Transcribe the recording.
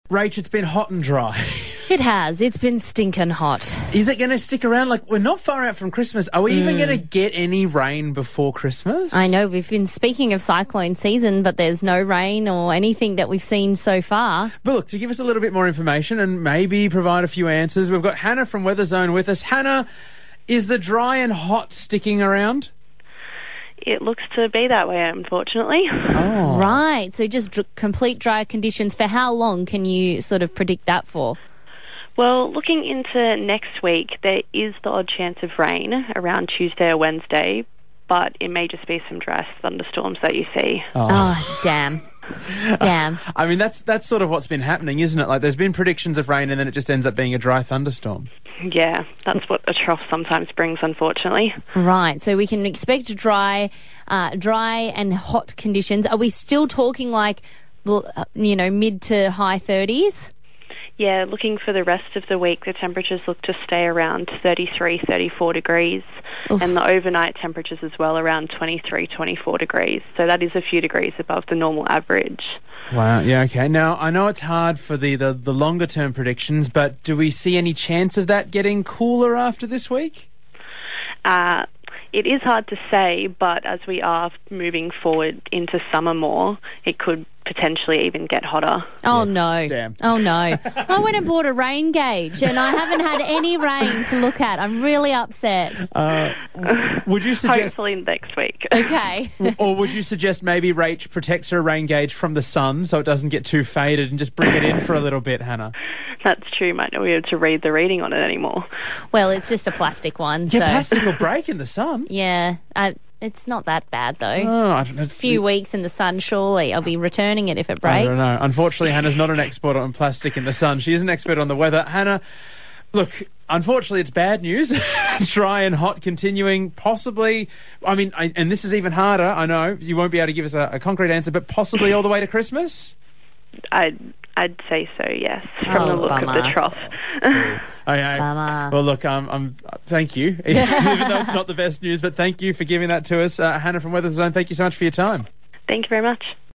Rach, it's been hot and dry. It has. It's been stinking hot. Is it going to stick around? Like, we're not far out from Christmas. Are we even going to get any rain before Christmas? I know we've been speaking of cyclone season, but there's no rain or anything that we've seen so far. But look, to give us a little bit more information and maybe provide a few answers, we've got Hannah from Weather Zone with us. Hannah, is the dry and hot sticking around? It looks to be that way, unfortunately. Oh. Right. So just complete dry conditions. For how long can you sort of predict that for? Well, looking into next week, there is the odd chance of rain around Tuesday or Wednesday, but it may just be some dry thunderstorms that you see. Oh, damn. Damn. I mean, that's sort of what's been happening, isn't it? Like, there's been predictions of rain and then it just ends up being a dry thunderstorm. Yeah, that's what a trough sometimes brings, unfortunately. Right. So we can expect dry and hot conditions. Are we still talking like, mid to high 30s? Yeah, looking for the rest of the week, the temperatures look to stay around 33, 34 degrees. Oof. And the overnight temperatures as well around 23, 24 degrees. So that is a few degrees above the normal average. Wow, yeah, okay. Now, I know it's hard for the longer-term predictions, but do we see any chance of that getting cooler after this week? It is hard to say, but as we are moving forward into summer more, it could potentially even get hotter. Oh, no. Damn. Oh, no. I went and bought a rain gauge, and I haven't had any rain to look at. I'm really upset. Would you suggest... Hopefully next week. Okay. Or would you suggest maybe Rach protects her rain gauge from the sun so it doesn't get too faded and just bring it in for a little bit, Hannah? That's true. Might not be able to read the reading on it anymore. Well, it's just a plastic one. Yeah, so. plastic will break in the sun. Yeah. It's not that bad, though. Oh, I don't know. A few weeks in the sun, surely. I'll be returning it if it breaks. I don't know. Unfortunately, Hannah's not an expert on plastic in the sun. She is an expert on the weather. Hannah, look, unfortunately, it's bad news. Dry and hot continuing, possibly. I mean, and this is even harder. I know you won't be able to give us a concrete answer, but possibly all the way to Christmas? I'd say so, yes, from the look bummer. of the trough. Okay. Bummer. Well, look, thank you, even though it's not the best news, but thank you for giving that to us. Hannah from Weather Zone, thank you so much for your time. Thank you very much.